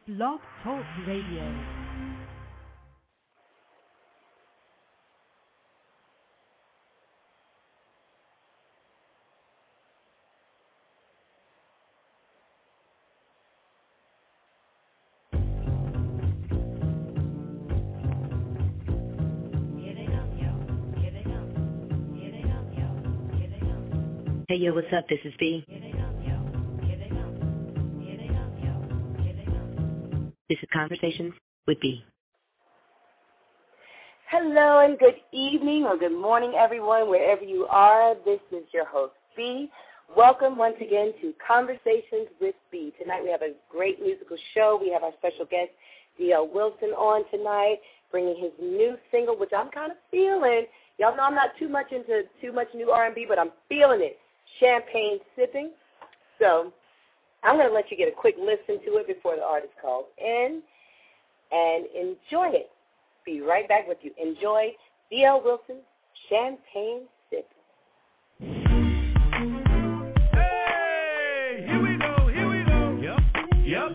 Blog Talk Radio. Hey, yo, what's up? This is B. This is Conversations with B. Hello and good evening or good morning, everyone, wherever you are. This is your host, B. Welcome once again to Conversations with B. Tonight we have a great musical show. We have our special guest, D.L. Wilson, on tonight, bringing his new single, which I'm kind of feeling. Y'all know I'm not too much into new R&B, but I'm feeling it. Champagne Sipping. So I'm going to let you get a quick listen to it before the artist calls in and enjoy it. Be right back with you. Enjoy D.L. Wilson's Champagne Sipping. Hey, here we go. Yep.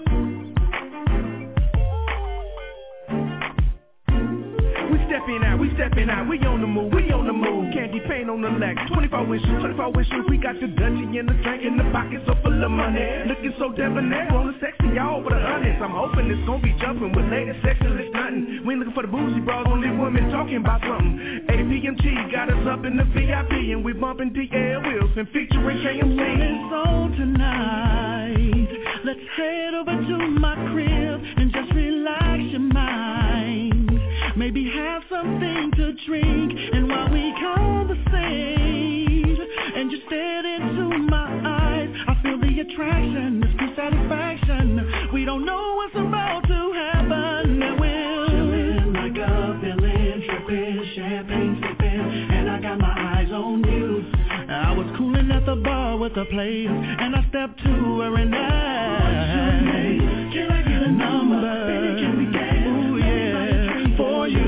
We stepping out, we on the move. Candy paint on the legs, 24 wishes, we got the Dutchie and the drink in the pocket so full of money. Looking so debonair, on the sexy, y'all for the honest. I'm hoping it's gonna be jumping with ladies, sexually stunting. We ain't looking for the boozy bras, only women talking about something. APMG got us up in the VIP and we bumping DL Wilson featuring KMC. So tonight, let's head over to my crib and just relax your mind. Maybe have something to drink, and while we conversate, and you stare into my eyes, I feel the attraction, this good satisfaction. We don't know what's about to happen, and we'll chillin' like a villain, trippin', champagne sippin', and I got my eyes on you. I was coolin' at the bar with the players, and I stepped to her and asked, what's your name? Can I get a number? Baby, can we dance? Ooh, yeah. For you,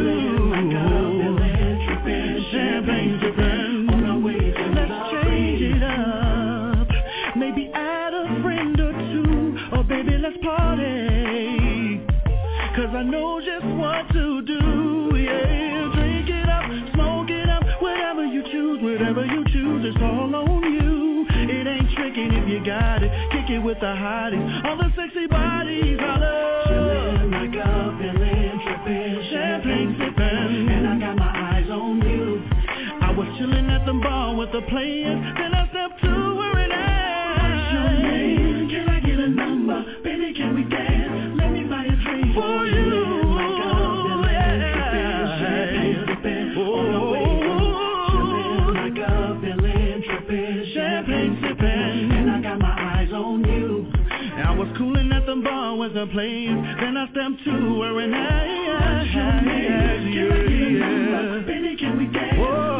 champagne sipping, on our way to let's change it up. Maybe add a friend or two, or baby let's party. Cause I know just what to do, yeah. Drink it up, smoke it up, whatever you choose, it's all on you. It ain't tricking if you got it, kick it with the hotties, all the sexy bodies, holla. Chillin' like a villain, trippin', champagne sippin', and I got my eyes on you. I was chillin' at the bar with the players, then I stepped to her and asked, what's your name? Can I get a number? Baby, can we dance? Let me buy a drink for you. Like a villain, trippin', champagne sippin', on the way to chillin' like a villain, trippin', champagne sippin', and I got my eyes on you. I was coolin' at the bar with the players, then I stepped to her and asked, what's your name? Can I get a number? Baby, can we dance?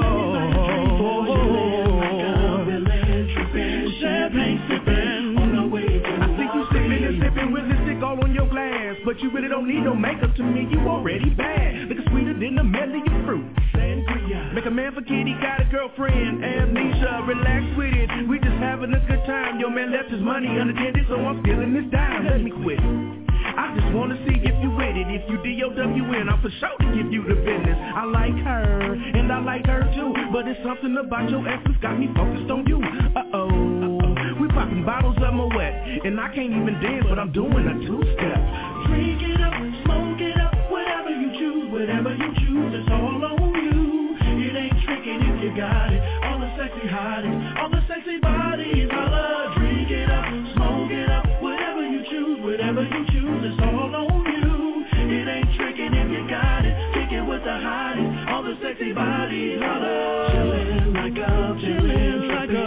Champagne sippin', on the way to I see you sippin' and sippin' with lipstick all on your glass, but you really don't need no makeup to me, you already bad. Looking sweeter than a medley of fruit. Sangria. Make a man forget he got a girlfriend. Amnesia, relax with it. We just having a good time. Your man left his money unattended, so I'm stealing this dime. Let me quit. I just wanna see if you with it. If you DOWN, I'm for sure to give you the business. I like her, and I like her too, but it's something about your essence got me focused on you. We popping bottles of Moet, and I can't even dance, but I'm doing a two-step. Drink it up, smoke it up, whatever you choose, it's all on you. It ain't tricking if you got it. All the sexy hotties, all the sexy bodies, holla. Drink it up, smoke it up, whatever you choose, it's all on you. It ain't tricking if you got it. Kick it with the hotties, all the sexy bodies, holla. Chillin' like a villain,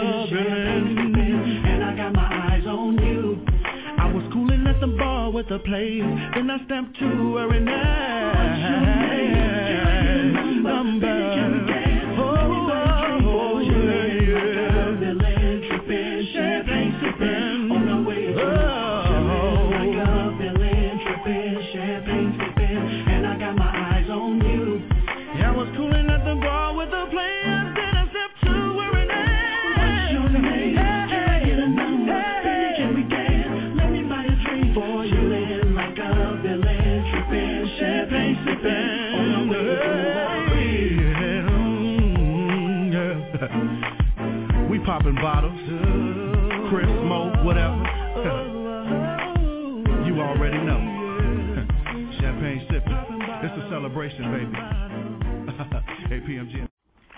and I got my eyes on you. I was coolin' at the bar with the players, then I stepped to her and asked, what's your name? Can I get a number? Baby, can we dance? Champagne sippin', on the way to chillin' like a villain, trippin', champagne sippin', and I got my eyes on you. Yeah, I was coolin' at the bar with the players, then I stepped to her and asked, what's your name? Can I get a number? Baby, can we dance? Let me buy a drink for you. Chillin' like a Popping bottles, Chris, Mo, whatever. You already know. Champagne sipping. It's a celebration, baby. Hey, PMG.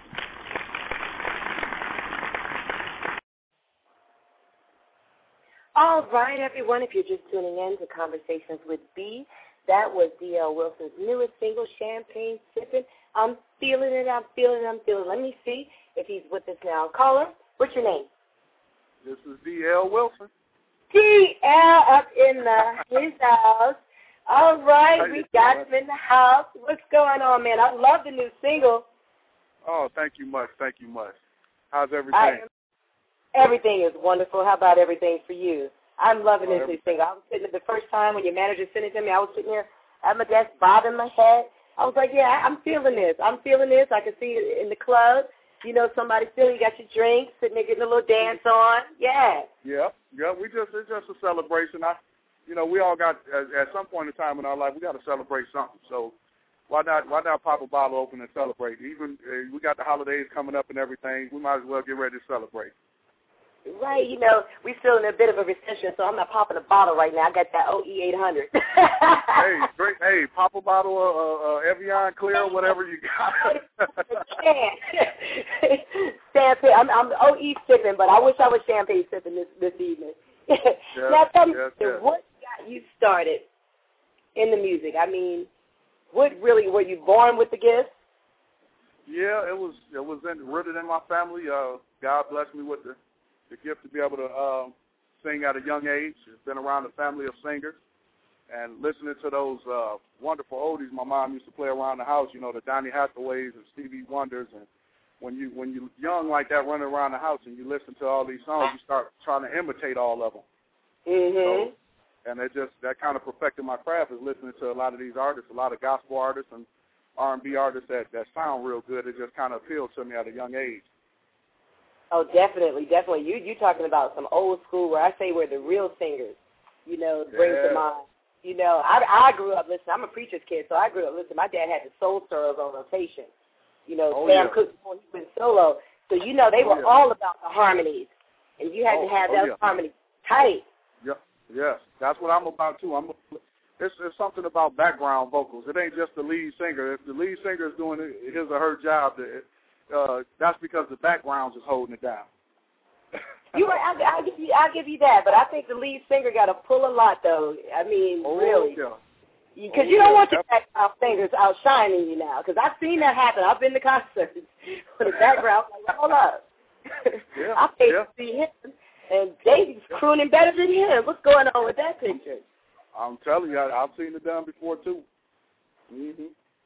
All right, everyone, if you're just tuning in to Conversations with B, that was D.L. Wilson's newest single, Champagne Sippin'. I'm feeling it. Let me see if he's with us now. Caller, what's your name? This is D.L. Wilson. D.L. up in his house. All right, we got him in the house. What's going on, man? I love the new single. Oh, thank you much. How's everything? Everything is wonderful. How about everything for you? I'm loving this new single. I was sitting there the first time when your manager sent it to me. I was sitting there at my desk bobbing my head. I was like, yeah, I'm feeling this. I can see it in the club. You know, somebody's feeling. You got your drink, sitting there getting a little dance on. Yeah. Yeah. It's just a celebration. We all got at some point in time in our life we got to celebrate something. So why not pop a bottle open and celebrate? Even we got the holidays coming up and everything. We might as well get ready to celebrate. Right, we still in a bit of a recession, so I'm not popping a bottle right now. I got that OE 800. Hey, great. Hey, pop a bottle of Evian Clear, whatever you got. Champagne. I'm OE sipping, but I wish I was champagne sipping this evening. Now tell me, what got you started in the music? I mean, were you born with the gift? Yeah, it was rooted in my family. God blessed me with the gift to be able to sing at a young age. It's been around a family of singers. And listening to those wonderful oldies my mom used to play around the house, the Donny Hathaways and Stevie Wonders. And when you're young like that running around the house and you listen to all these songs, you start trying to imitate all of them. Mm-hmm. So, and that kind of perfected my craft is listening to a lot of these artists, a lot of gospel artists and R&B artists that sound real good. It just kind of appealed to me at a young age. Oh, definitely. You talking about some old school where I say we're the real singers, brings to mind. I grew up listening. I'm a preacher's kid, so I grew up listening. My dad had the Soul Stirrers on rotation. Sam Cooke before he went solo. So, they were all about the harmonies, and you had to have those harmonies tight. Yeah, yes. That's what I'm about, too. It's something about background vocals. It ain't just the lead singer. If the lead singer is doing his or her job, that's because the backgrounds is holding it down. I'll give you that, but I think the lead singer got to pull a lot, though. I mean, really. Because you don't want your background singers outshining you now, because I've seen that happen. I've been to concerts with the background, like, hold up. I paid to see him, and Davy's crooning better than him. What's going on with that picture? I'm telling you, I've seen it done before, too. Mm-hmm.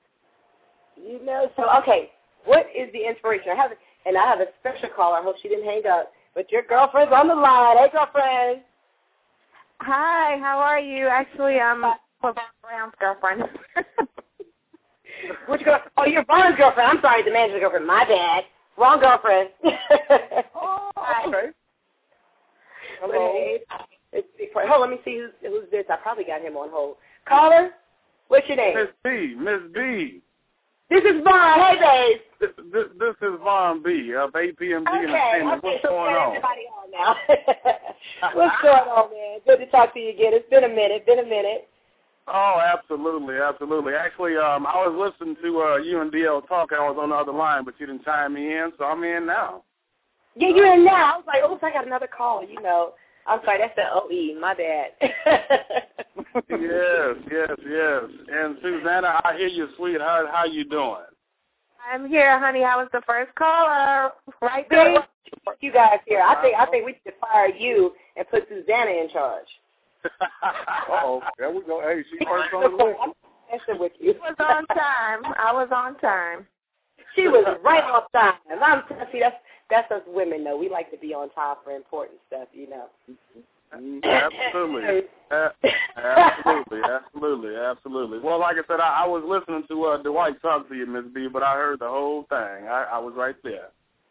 So, okay. What is the inspiration? I have a special caller. I hope she didn't hang up. But your girlfriend's on the line. Hey, girlfriend. Hi, how are you? Actually, I'm Brown's girlfriend. Which girl? Oh, you're Vaughn's girlfriend. I'm sorry, the manager's girlfriend. My bad. Wrong girlfriend. Oh, okay. Hello. Hold, let me see who's this. I probably got him on hold. Caller, what's your name? Miss B. This is Vaughn. Hey, babe. This is Vaughn B. of APMG Entertainment. What's going on? Everybody on now. What's going on, man? Good to talk to you again. It's been a minute. Oh, absolutely. Actually, I was listening to you and DL talk. I was on the other line, but you didn't chime me in, so I'm in now. Yeah, you're in now. I was like, oops, I got another call, I'm sorry, that's the OE. My bad. Yes. And Susanna, I hear you, sweetheart. How you doing? I'm here, honey. I was the first caller. Right there. You guys here. I think we should fire you and put Susanna in charge. There we go. Hey, she first on the list. I'm messing with you. I was on time. She was right on time. That's us women, though. We like to be on time for important stuff, Absolutely. Absolutely. Well, like I said, I was listening to Dwight talk to you, Miss B, but I heard the whole thing. I was right there.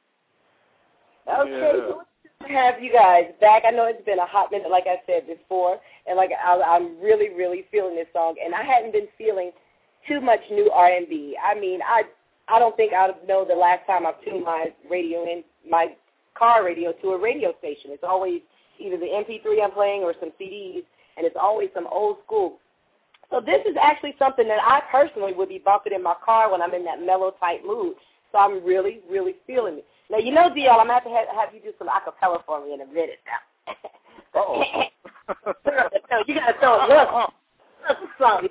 Okay, so good to have you guys back. I know it's been a hot minute, like I said before, and I'm really, really feeling this song, and I hadn't been feeling too much new R&B. I mean, I don't think I know the last time I've tuned my radio in, my car radio to a radio station. It's always either the MP3 I'm playing or some CDs, and it's always some old school. So this is actually something that I personally would be bumping in my car when I'm in that mellow type mood. So I'm really, really feeling it. Now, you know, DL, I'm going to have you do some acapella for me in a minute now. Uh-oh. You got to throw a little something.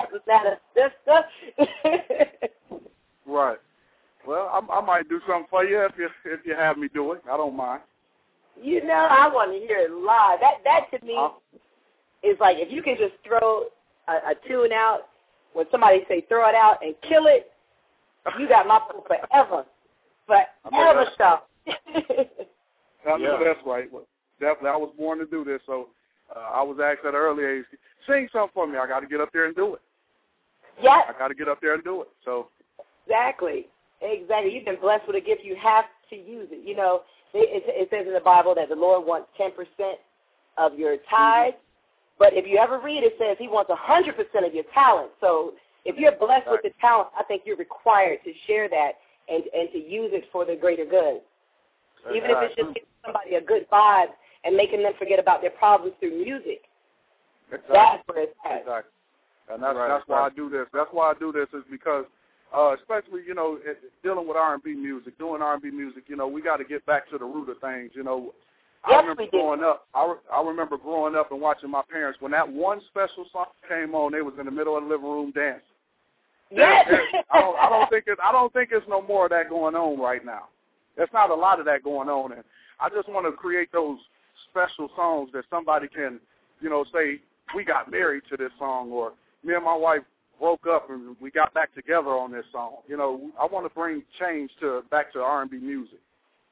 Right. Well, I might do something for you if you have me do it. I don't mind. You know, I want to hear it live. That to me is like if you can just throw a tune out when somebody say throw it out and kill it, you got my vote forever. Forever, stuff. That's right. Well, definitely, I was born to do this, so I was asked at an early age, sing something for me. I got to get up there and do it. Yeah. I got to get up there and do it. So. Exactly. You've been blessed with a gift. You have to use it. You know, it says in the Bible that the Lord wants 10% of your tithe, but if you ever read it, says he wants 100% of your talent. So if you're blessed with the talent, I think you're required to share that and to use it for the greater good. Even if it's just giving somebody a good vibe and making them forget about their problems through music. That's where it's at. Exactly. And that's why I do this. That's why I do this is because especially, you know, dealing with R&B music, doing R&B music, you know, we got to get back to the root of things, you know. I remember growing up. I remember growing up and watching my parents. When that one special song came on, they was in the middle of the living room dancing. Yes. I don't think it's no more of that going on right now. There's not a lot of that going on, and I just want to create those special songs that somebody can, you know, say we got married to this song, or me and my wife broke up and we got back together on this song. You know, I want to bring change back to R&B music.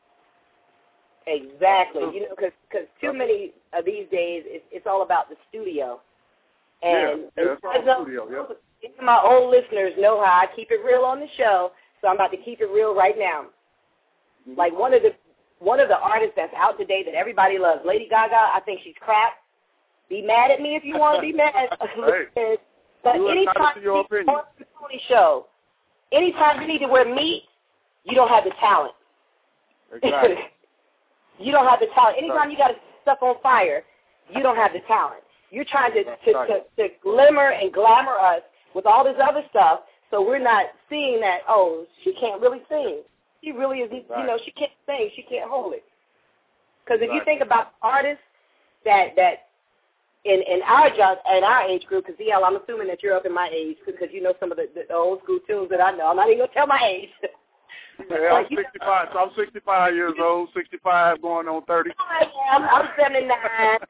Exactly. You know, because too many of these days, it's all about the studio. And it's all studio, even my old listeners know how I keep it real on the show, so I'm about to keep it real right now. Mm-hmm. Like one of the artists that's out today that everybody loves, Lady Gaga, I think she's crap. Be mad at me if you want to be mad. Hey. But anytime you on the Tony show, anytime you need to wear meat, you don't have the talent. Exactly. You don't have the talent. Anytime you got to set stuff on fire, you don't have the talent. You're trying to glimmer and glamour us with all this other stuff, so we're not seeing that, oh, she can't really sing. She really isn't, you know, she can't sing. She can't hold it. Because if you think about artists that in our age group, because DL, I'm assuming that you're up in my age because you know some of the old school tunes that I know. I'm not even going to tell my age. Yeah, I'm 65. So I'm 65 years old, 65 going on 30. I'm 79.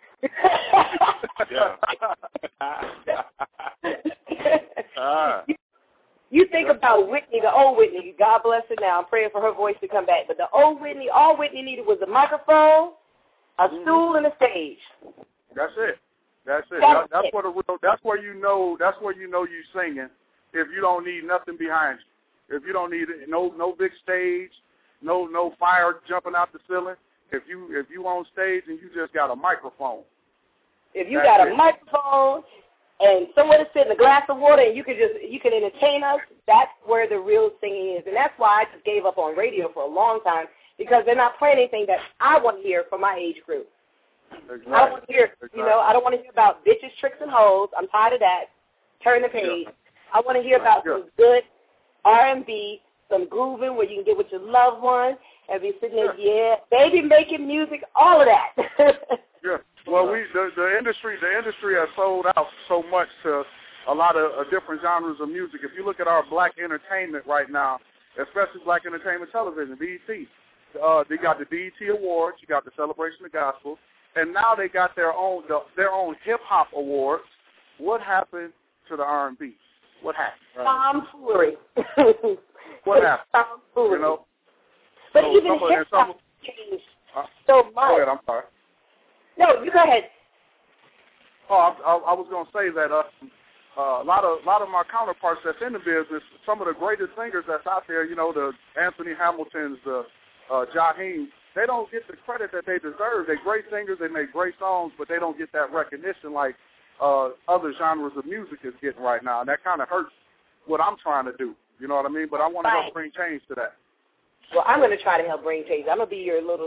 You think about Whitney, the old Whitney. God bless her now. I'm praying for her voice to come back. But the old Whitney, all Whitney needed was a microphone, a stool, and a stage. That's it. That's where you know you singing. If you don't need nothing behind you, if you don't need no big stage, no fire jumping out the ceiling. If you on stage and you just got a microphone. If you got a microphone and somewhere to sit in a glass of water and you can entertain us, that's where the real singing is. And that's why I just gave up on radio for a long time, because they're not playing anything that I want to hear from my age group. Exactly. I don't want to hear, I don't want to hear about bitches, tricks, and hoes. I'm tired of that. Turn the page. Yeah. I want to hear about some good R&B, some grooving where you can get with your loved one and be sitting there, baby making music, all of that. Yeah. Well, the industry has sold out so much to a lot of different genres of music. If you look at our black entertainment right now, especially black entertainment television, BET, they got the BET Awards, you got the Celebration of Gospel, and now they got their own hip hop awards. What happened to the R&B? What happened? Tomfoolery. What happened? Tomfoolery. You know. But even hip hop changed so much. Go ahead. I'm sorry. No, you go ahead. Oh, I was going to say that a lot of my counterparts that's in the business, some of the greatest singers that's out there, you know, the Anthony Hamiltons, the Jaheim, they don't get the credit that they deserve. They're great singers, they make great songs, but they don't get that recognition like other genres of music is getting right now, and that kind of hurts what I'm trying to do. You know what I mean? But I want to help bring change to that. Well, I'm going to try to help bring change. I'm going to be your little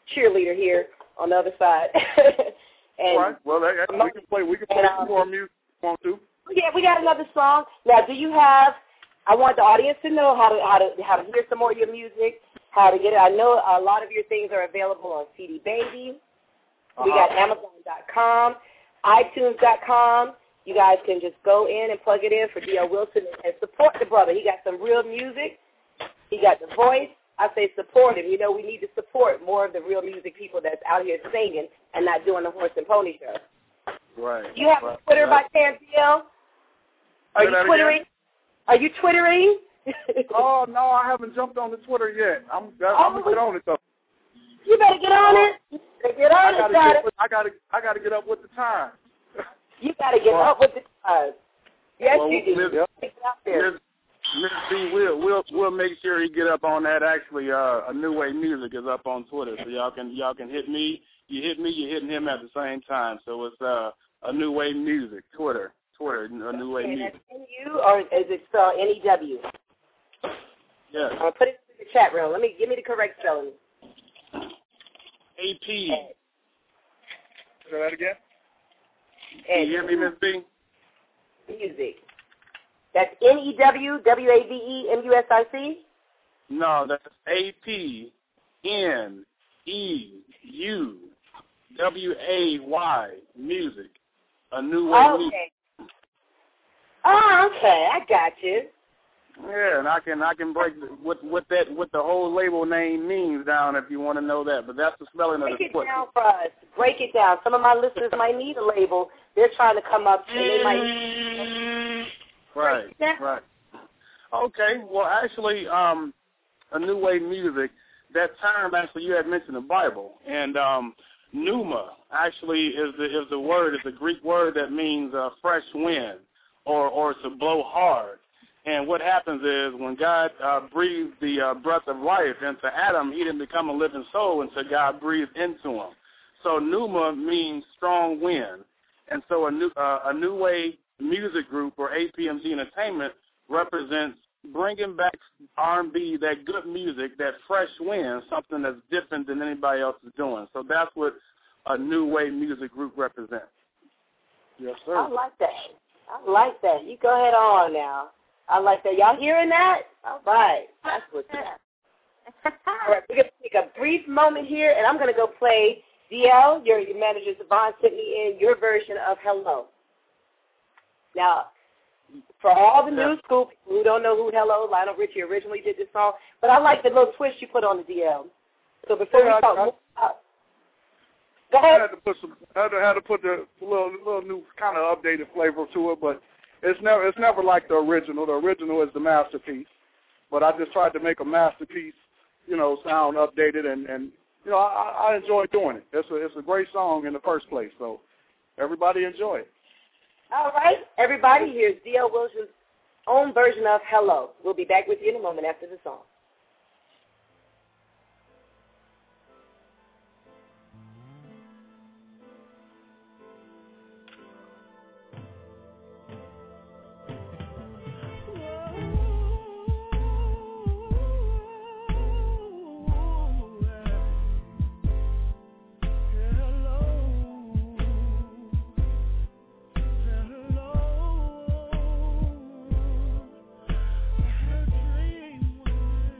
cheerleader here on the other side. And, all right. Well, we can play some more music if you want to. Yeah, we got another song. Now, do you have? I want the audience to know how to hear some more of your music, how to get it. I know a lot of your things are available on CD Baby. We got Amazon.com, iTunes.com. You guys can just go in and plug it in for D.L. Wilson and support the brother. He got some real music. He got the voice. I say support him. You know, we need to support more of the real music people that's out here singing and not doing the horse and pony show. Right. Do you have a Twitter by chance, D.L.? Are you Twittering? Again? Are you Twittering? Oh, no, I haven't jumped on the Twitter yet. I'm going to get on it, though. You better get on it. You better get on it, I got to get up with the time. You got to get up with the times. Yes, well, you do. Miss B, we'll make sure he get up on that. Actually, A New Way Music is up on Twitter, so y'all can hit me. You hit me, you're hitting him at the same time. So it's A New Way Music, Twitter, A New Way Music. That's N-U or is it spelled N-E-W? Yes. I'm gonna put it in the chat room. Give me the correct spelling. A-P. Say that again. Can you hear me, Miss B? Music. That's N-E-W-W-A-V-E-M-U-S-I-C? No, that's A-P-N-E-U-W-A-Y, music. A New Way Music. Oh, okay. I got you. Yeah, and I can break what the whole label name means down if you want to know that. But that's the spelling of the Break it down for us. Break it down. Some of my listeners might need a label. They're trying to come up and they might. Right. Okay. Well, actually, A New Way Music. That term actually you had mentioned the Bible, and pneuma actually is the word. It's a Greek word that means fresh wind or to blow hard. And what happens is when God breathed the breath of life into Adam, he didn't become a living soul until God breathed into him. So pneuma means strong wind. And so a New Way Music Group, or APMG Entertainment, represents bringing back R&B, that good music, that fresh wind, something that's different than anybody else is doing. So that's what A New Way Music Group represents. Yes, sir. I like that. You go ahead on now. I like that. Y'all hearing that? All right. That's what's up. All right, we're going to take a brief moment here, and I'm going to go play DL, your manager, Savon, sent me in your version of Hello. Now, for all the new school people who don't know who Hello, Lionel Richie originally did this song, but I like the little twist you put on the DL. So before we talk more about, go ahead. I had to put the little new kind of updated flavor to it, but it's never like the original. The original is the masterpiece, but I just tried to make a masterpiece, sound updated, and I enjoy doing it. It's a great song in the first place, so everybody enjoy it. All right, everybody, here's D.L. Wilson's own version of Hello. We'll be back with you in a moment after the song. Dream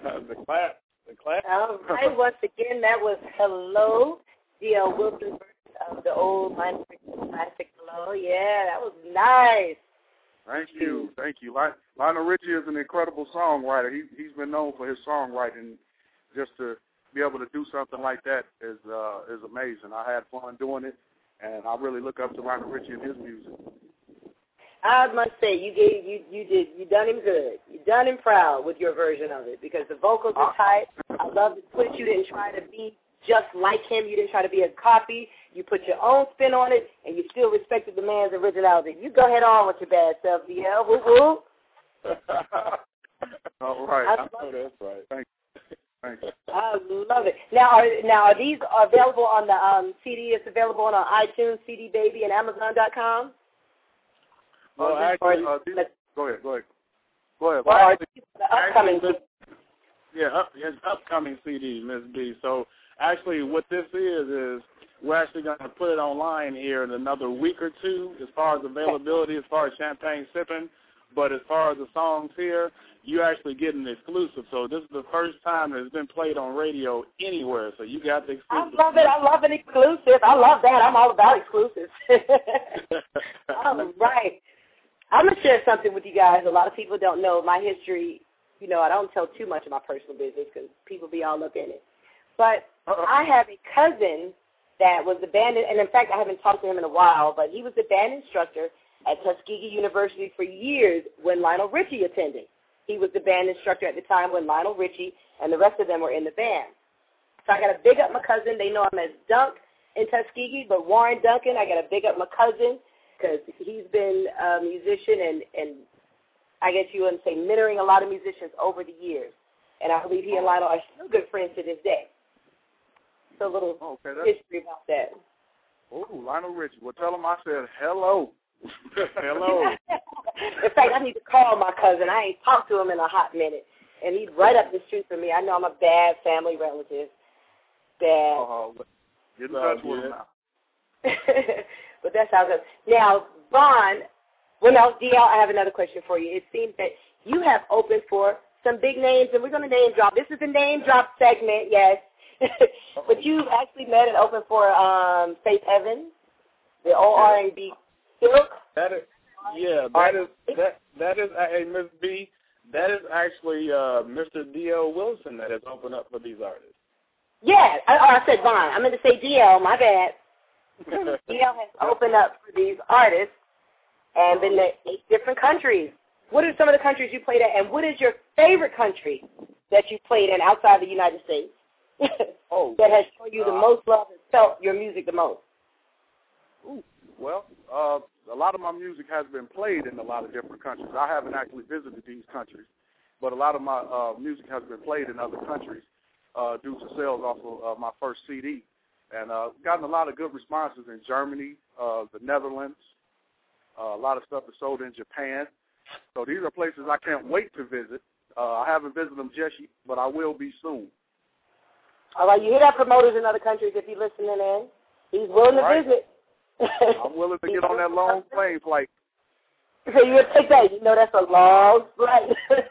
The clap. All right, once again, that was Hello, D.L. Wilson version of the old Lionel Richie classic Hello. Yeah, that was nice. Thank you. Lionel Richie is an incredible songwriter. He's been known for his songwriting. Just to be able to do something like that is amazing. I had fun doing it, and I really look up to Lionel Richie and his music. I must say, you done him good. You done him proud with your version of it because the vocals are tight. I love the twist. You didn't try to be just like him. You didn't try to be a copy. You put your own spin on it, and you still respected the man's originality. You go ahead on with your bad self, DL. Woo-woo. All right. I know that's right. Thank you. I love it. Now are these available on the CD? It's available on iTunes, CD Baby, and Amazon.com? Well, actually, go ahead. Well, it's upcoming CD, Ms. B. So actually what this is we're actually going to put it online here in another week or two as far as availability, as far as champagne sipping. But as far as the songs here, you actually get an exclusive. So this is the first time that it's been played on radio anywhere. So you got the exclusive. I love it. I love an exclusive. I love that. I'm all about exclusives. All right. I'm going to share something with you guys. A lot of people don't know my history. You know, I don't tell too much of my personal business because people be all up in it. But I have a cousin that was the band, and in fact, I haven't talked to him in a while, but he was the band instructor at Tuskegee University for years when Lionel Richie attended. He was the band instructor at the time when Lionel Richie and the rest of them were in the band. So I got to big up my cousin. They know him as Dunk in Tuskegee, but Warren Duncan, I got to big up my cousin because he's been a musician and I guess you would say mentoring a lot of musicians over the years. And I believe he and Lionel are still good friends to this day. So a little history about that. Oh, Lionel Richie. Well, tell him I said hello. Hello. In fact, I need to call my cousin. I ain't talked to him in a hot minute. And he's right up the street from me. I know I'm a bad family relative. Bad. Get in touch with him now. But that's how it goes. Now, Vaughn, DL, I have another question for you. It seems that you have opened for some big names, and we're going to name drop. This is the name drop segment, yes. But you actually met and opened for Faith Evans, the old R&B Silk. That is, hey, Ms. B, that is actually Mr. D.L. Wilson that has opened up for these artists. Yeah, I said Vaughn. I meant to say D.L., my bad. D.L. has opened up for these artists and been to 8 different countries. What are some of the countries you played at, and what is your favorite country that you played in outside the United States that has shown you the most love and felt your music the most? Well, a lot of my music has been played in a lot of different countries. I haven't actually visited these countries, but a lot of my music has been played in other countries due to sales off of my first CD. And gotten a lot of good responses in Germany, the Netherlands. A lot of stuff is sold in Japan. So these are places I can't wait to visit. I haven't visited them just yet, but I will be soon. All right, you hear that, promoters in other countries, if you're listening in. He's willing to visit. I'm willing to get on that long plane flight. So you would take that. You know that's a long flight.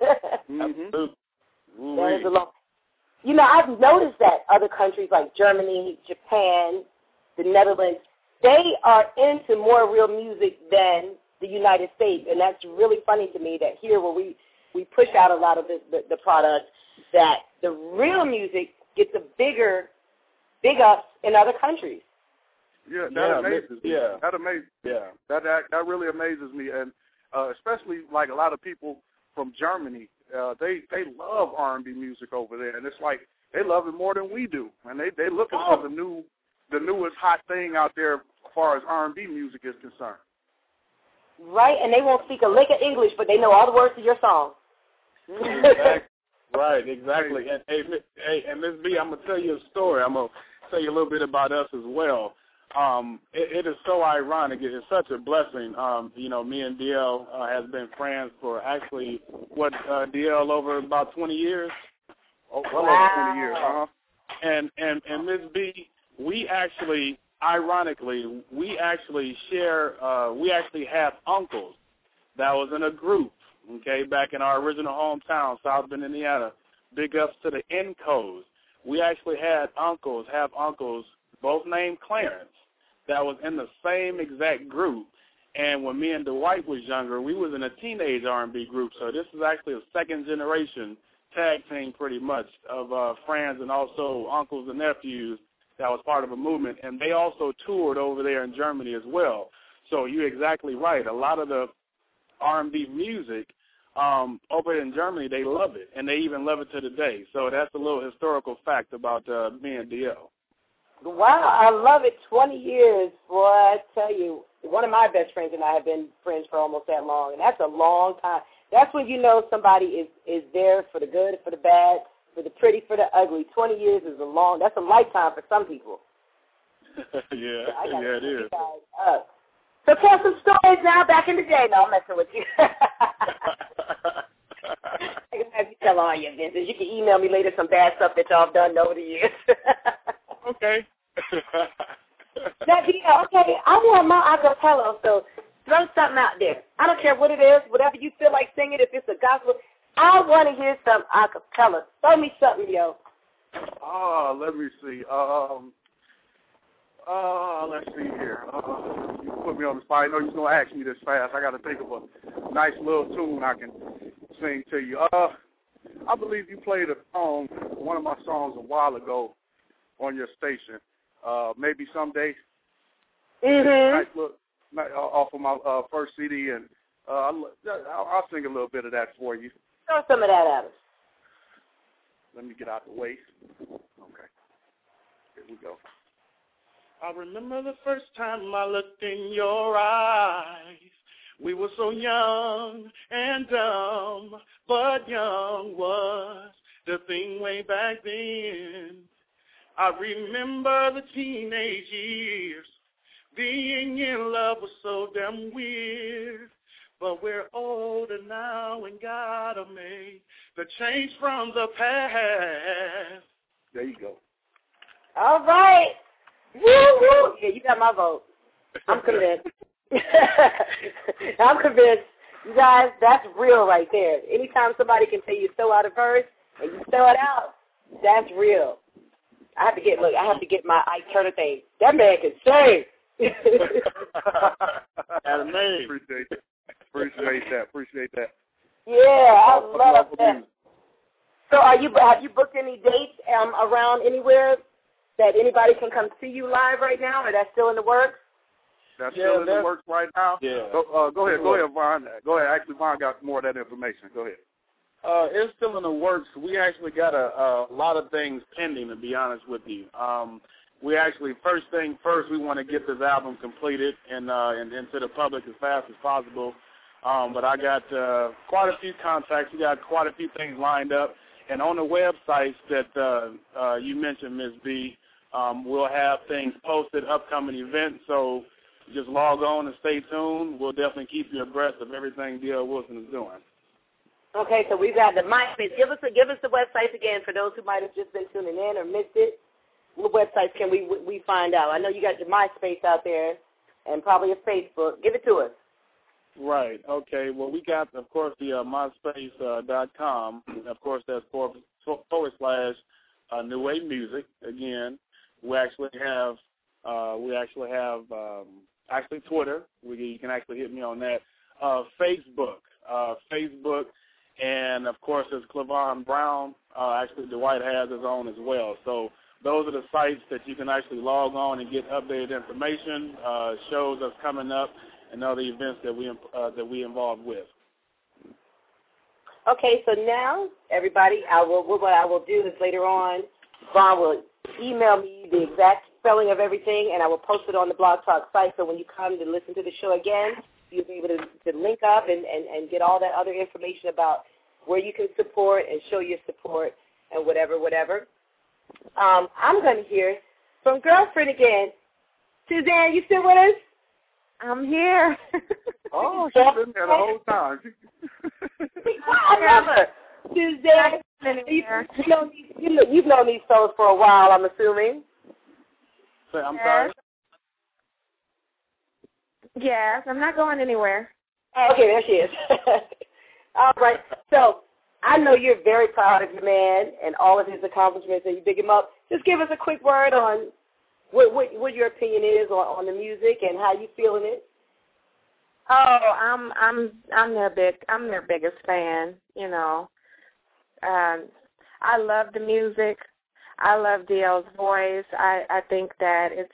Mm-hmm. That is a long. You know, I've noticed that other countries like Germany, Japan, the Netherlands, they are into more real music than the United States, and that's really funny to me that here where we push out a lot of the product, that the real music gets a big ups in other countries. Yeah, that amazes me. Yeah. That amazes me. Yeah. That really amazes me, and especially like a lot of people from Germany, they love R&B music over there, and it's like they love it more than we do, and they looking for the newest hot thing out there as far as R&B music is concerned. Right, and they won't speak a lick of English, but they know all the words to your song. Right, exactly. And Ms. B, I'm gonna tell you a story. I'm gonna tell you a little bit about us as well. It is so ironic. It is such a blessing. You know, me and DL has been friends for actually DL over about 20 years. Oh, well over 20 years, And Ms. B, we actually, ironically, we actually have uncles that was in a group, okay, back in our original hometown, South Bend, Indiana. big ups to the Encos. We actually have uncles, both named Clarence, that was in the same exact group. And when me and Dwight was younger, we was in a teenage R&B group. So this is actually a second generation tag team pretty much of friends and also uncles and nephews that was part of a movement. And they also toured over there in Germany as well. So you're exactly right. A lot of the R&B music over in Germany, they love it, and they even love it to today. So that's a little historical fact about me and DL. Wow, I love it. 20 years, boy, I tell you. One of my best friends and I have been friends for almost that long, and that's a long time. That's when you know somebody is there for the good, for the bad, for the pretty, for the ugly. 20 years is that's a lifetime for some people. Yeah, it is. So tell some stories now back in the day. No, I'm messing with you. I can have you tell all your business. You can email me later some bad stuff that y'all have done over the years. Okay. Okay, I want my acapella, so throw something out there. I don't care what it is, whatever you feel like singing, if it's a gospel. I want to hear some acapella. Throw me something, yo. Let me see. Let's see here. You put me on the spot. I know you're going to ask me this fast. I got to think of a nice little tune I can sing to you. I believe you played one of my songs a while ago on your station. Maybe Someday. Mm-hmm. Nice look, off of my first CD, and I'll sing a little bit of that for you. Throw some of that at us. Let me get out the way. Okay. Here we go. I remember the first time I looked in your eyes. We were so young and dumb, but young was the thing way back then. I remember the teenage years. Being in love was so damn weird. But we're older now and gotta make the change from the past. There you go. All right. Woo, woo. Yeah, you got my vote. I'm convinced. I'm convinced. You guys, that's real right there. Anytime somebody can say you throw out a verse and you throw it out, that's real. I have to get my Ike Turner thing. That man can sing. Appreciate that. Yeah, I love that. So have you booked any dates around anywhere that anybody can come see you live right now, or that's still in the works? That's still in the works right now? Yeah. Go ahead, Vaughn. Go ahead. Actually, Vaun got more of that information. Go ahead. It's still in the works. We actually got a lot of things pending, to be honest with you. We actually, first thing first, we want to get this album completed and into the public as fast as possible. But I got quite a few contacts. We got quite a few things lined up. And on the websites that you mentioned, Ms. B, we'll have things posted, upcoming events. So just log on and stay tuned. We'll definitely keep you abreast of everything D.L. Wilson is doing. Okay, so we've got the MySpace. Give us the websites again for those who might have just been tuning in or missed it. What websites can we find out? I know you got your MySpace out there and probably a Facebook. Give it to us. Right. Okay. Well, we got, of course, the myspace.com. Of course, that's / New Wave Music. Again, we actually have Twitter. You can actually hit me on that. Facebook, and of course, there's Clavon Brown. Actually, Dwight has his own as well. So those are the sites that you can actually log on and get updated information, shows that's coming up, and other events that we involved with. Okay, so now, everybody, what I will do is later on, Vaughn will email me the exact spelling of everything, and I will post it on the Blog Talk site, so when you come to listen to the show again, you'll be able to link up and get all that other information about where you can support and show your support and whatever. I'm going to hear from Girlfriend again. Suzanne, you still with us? I'm here. Oh, she's been there the whole time. I love her. Suzanne, you've known these souls for a while, I'm assuming. I'm sorry? Yes, I'm not going anywhere. Okay, there she is. All right. So I know you're very proud of your man and all of his accomplishments, and you big him up. Just give us a quick word on what your opinion is on the music and how you feeling it. Oh, I'm their biggest fan. You know, I love the music. I love DL's voice. I think that it's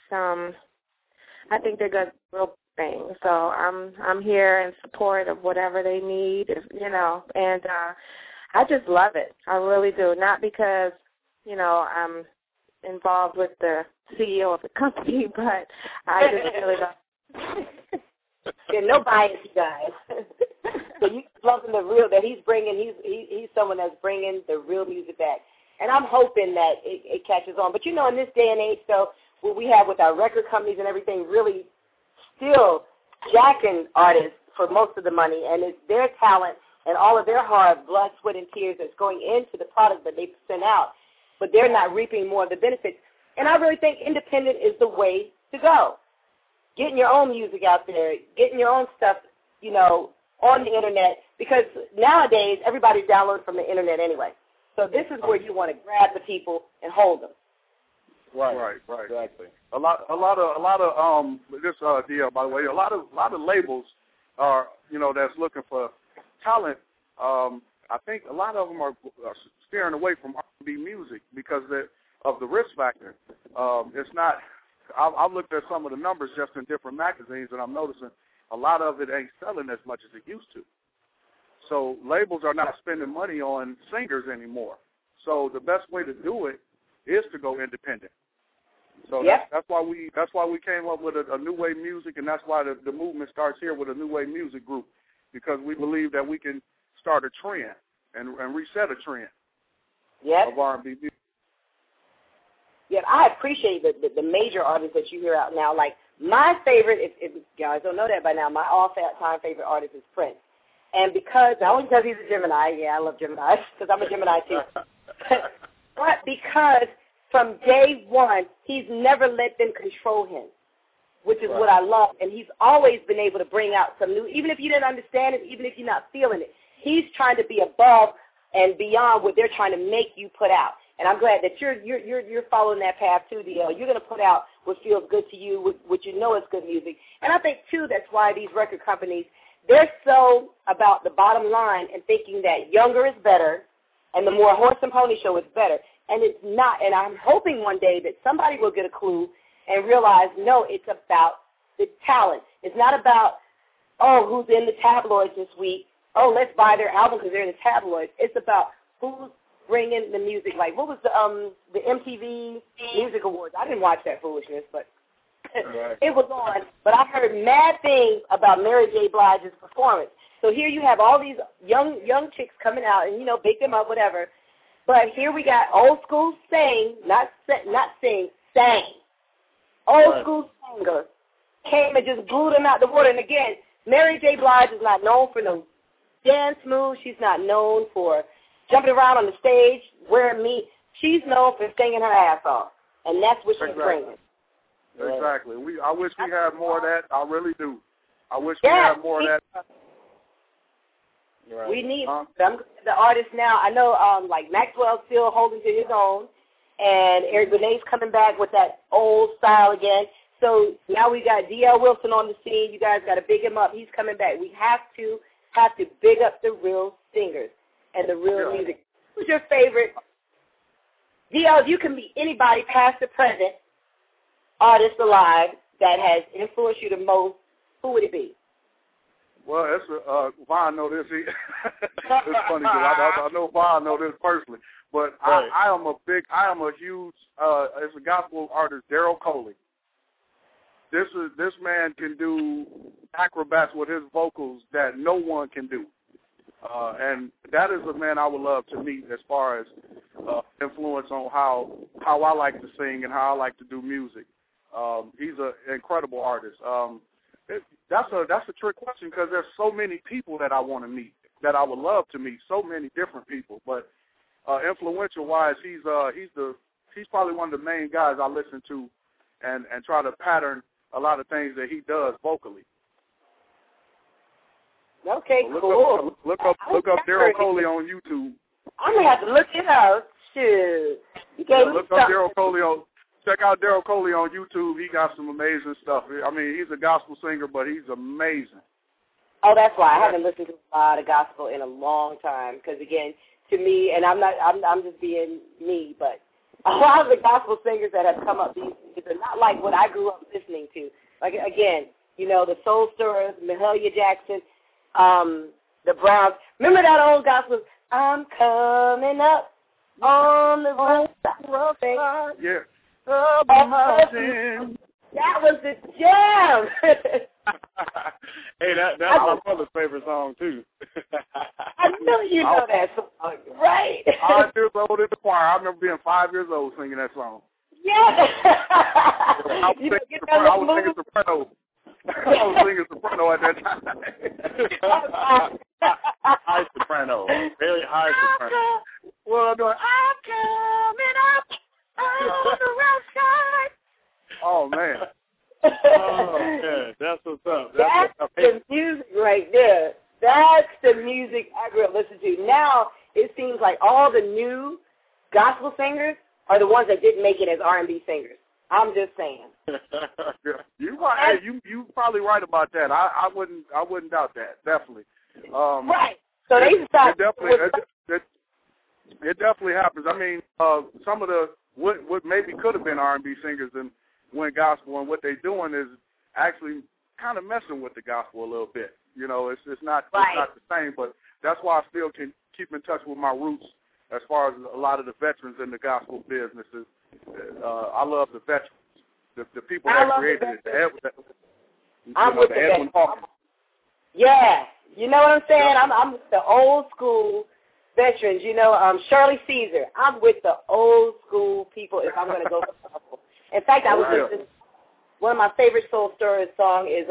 I think they're good real things. So I'm here in support of whatever they need, you know, and I just love it. I really do. Not because, you know, I'm involved with the CEO of the company, but I just really love it. Yeah, no bias, you guys. So you loving the real that he's bringing. He's someone that's bringing the real music back, and I'm hoping that it catches on. But you know, in this day and age, though, what we have with our record companies and everything, really still jacking artists for most of the money, and it's their talent and all of their hard blood, sweat, and tears that's going into the product that they send out, but they're not reaping more of the benefits. And I really think independent is the way to go. Getting your own music out there, getting your own stuff, you know, on the Internet, because nowadays everybody's downloading from the Internet anyway. So this is where you want to grab the people and hold them. Right. Exactly. A lot of this deal, by the way, a lot of labels are, you know, that's looking for talent. I think a lot of them are steering away from R&B music because of the risk factor. It's not. I've looked at some of the numbers just in different magazines, and I'm noticing a lot of it ain't selling as much as it used to. So labels are not spending money on singers anymore. So the best way to do it is to go independent. So that's why we came up with a new wave music, and that's why the movement starts here with a new wave music group, because we believe that we can start a trend and reset a trend of R&B music. Yeah, I appreciate the major artists that you hear out now. Like my favorite, if you guys don't know that by now, my all-time favorite artist is Prince. And not only because he's a Gemini, I love Gemini, because I'm a Gemini too, but because from day one, he's never let them control him, which is what I love. And he's always been able to bring out some new, even if you didn't understand it, even if you're not feeling it, he's trying to be above and beyond what they're trying to make you put out. And I'm glad that you're following that path too, DL. You're going to put out what feels good to you, what you know is good music. And I think too that's why these record companies, they're so about the bottom line and thinking that younger is better and the more horse and pony show is better. And it's not. And I'm hoping one day that somebody will get a clue and realize, no, it's about the talent. It's not about, who's in the tabloids this week. Oh, let's buy their album because they're in the tabloids. It's about who's bringing the music. Like, what was the MTV Music Awards? I didn't watch that foolishness, but it was on. But I heard mad things about Mary J. Blige's performance. So here you have all these young chicks coming out and, you know, bake them up, whatever. But here we got old school sang. Old school singer came and just blew them out the water. And again, Mary J. Blige is not known for no dance moves. She's not known for jumping around on the stage, wearing meat. She's known for singing her ass off, and that's what she's bringing. Exactly. I wish we had more of that. I really do. I wish we had more of that. We need the artists now. I know like Maxwell's still holding to his own, and Eric Benet's coming back with that old style again. So now we got D.L. Wilson on the scene. You guys got to big him up. He's coming back. We have to big up the real singers and the real music. Who's your favorite? D.L., if you can be anybody past or present artist alive that has influenced you the most, who would it be? Well, Vaughn know this. It's funny because I know Vaughn know this personally. But I am a huge, as a gospel artist, Daryl Coley. This man can do acrobats with his vocals that no one can do. And that is a man I would love to meet as far as influence on how I like to sing and how I like to do music. He's an incredible artist. That's a trick question because there's so many people that I want to meet, that I would love to meet, so many different people. But influential-wise, he's probably one of the main guys I listen to and try to pattern a lot of things that he does vocally. Okay, So cool. Look up Daryl Coley on YouTube. I'm gonna have to look it up. Shoot. Look up Daryl Coley on. Check out Daryl Coley on YouTube. He got some amazing stuff. I mean, he's a gospel singer, but he's amazing. Oh, that's why I haven't listened to a lot of gospel in a long time. Because again, to me, and I'm just being me, but a lot of the gospel singers that have come up these days are not like what I grew up listening to. Like again, you know, the Soul Stirrers, Mahalia Jackson, the Browns. Remember that old gospel? I'm coming up on the road. Yeah. That was the jam. Hey, that's my mother's favorite song too. I know you know that song, right? 5 years old in the choir. I remember being 5 years old singing that song. Yeah. I was singing soprano. I was singing soprano at that time. High soprano, very high soprano. Well, I'm doing, I'm coming up on the rough side. Oh, man. Oh, man, that's what's up. That's the music right there. That's the music I grew up listening to. Now, it seems like all the new gospel singers are the ones that didn't make it as R&B singers. I'm just saying. You probably right about that. I wouldn't doubt that. Definitely. Right. So they stopped. It definitely happens. I mean, some of the what maybe could have been R&B singers and went gospel, and what they're doing is actually kind of messing with the gospel a little bit. You know, it's not right. It's not the same, but that's why I still can keep in touch with my roots as far as a lot of the veterans in the gospel businesses. I love the veterans, the people that created it. I'm with the Edwin Hawkins. Yeah, you know what I'm saying? Yeah. I'm with the old school veterans. You know, Shirley Caesar. I'm with the old school people if I'm going to go for gospel. In fact, I was listening. One of my favorite Soul Stirrers song is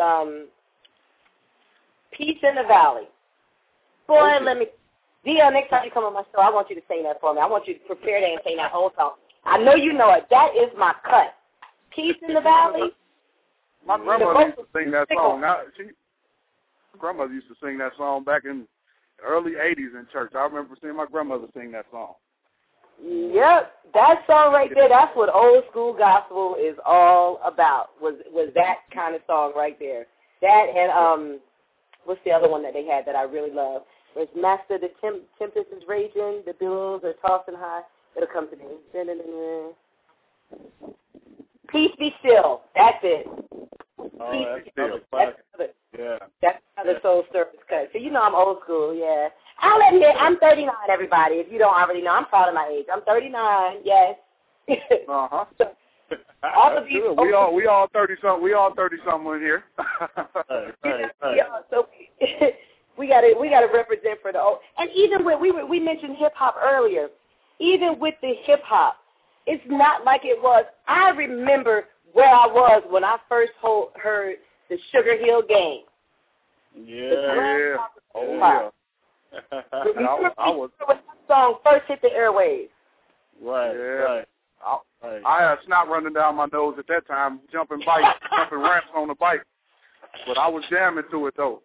Peace in the Valley. Boy, let me. DL, next time you come on my show, I want you to sing that for me. I want you to prepare that and sing that whole song. I know you know it. That is my cut. Peace in the Valley. My grandmother used to sing that song. Grandmother used to sing that song back in the early 80s in church. I remember seeing my grandmother sing that song. Yep, that song right there, that's what old school gospel is all about, was that kind of song right there. That and, what's the other one that they had that I really love? It's Master, the Tempest is Raging, the billows are tossing high. It'll come to me. Peace Be Still. That's it. Oh, that's still. Yeah. That's another Soul Stirrers cut. So you know I'm old school, yeah. I'll admit, I'm 39, everybody. If you don't already know, I'm proud of my age. I'm 39, yes. Uh-huh. So, all of these we all 30-something. We all 30-something in here. Right. So we gotta represent for the old. And even when we mentioned hip hop earlier, even with the hip hop, it's not like it was. I remember where I was when I first heard the Sugar Hill Gang. Yeah. I was when that song first hit the airwaves. Right. I had snot running down my nose at that time, jumping ramps on the bike. But I was jamming to it though.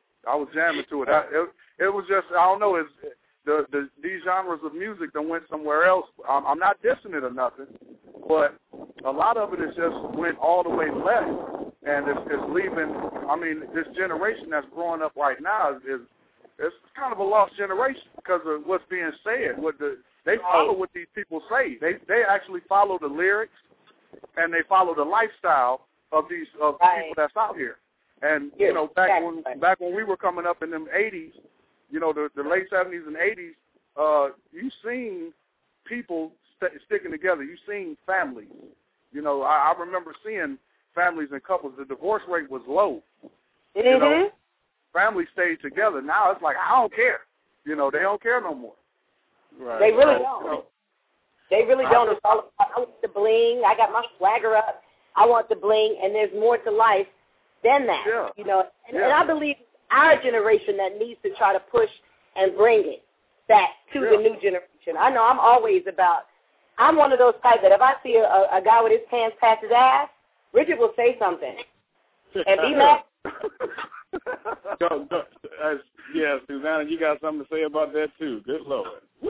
It was just, I don't know. These genres of music that went somewhere else. I'm not dissing it or nothing, but a lot of it is just went all the way left, and it's leaving. I mean, this generation that's growing up right now it's kind of a lost generation because of what's being said. They follow what these people say. They actually follow the lyrics, and they follow the lifestyle of people that's out here. And you know, back when we were coming up in them 80s, you know, the late 70s and 80s, you seen people sticking together. You seen families. You know, I remember seeing families and couples. The divorce rate was low. Mm-hmm. You know, families stayed together. Now it's like, I don't care. You know, they don't care no more. Right. They really don't. You know, they really don't. It's all about, I want the bling. I got my swagger up. I want the bling, and there's more to life than that. Yeah. You know, and I believe our generation that needs to try to push and bring it back to the new generation. I know I'm one of those types that if I see a guy with his pants past his ass, Richard will say something and be mad. Yeah, Susanna, you got something to say about that too. Good Lord.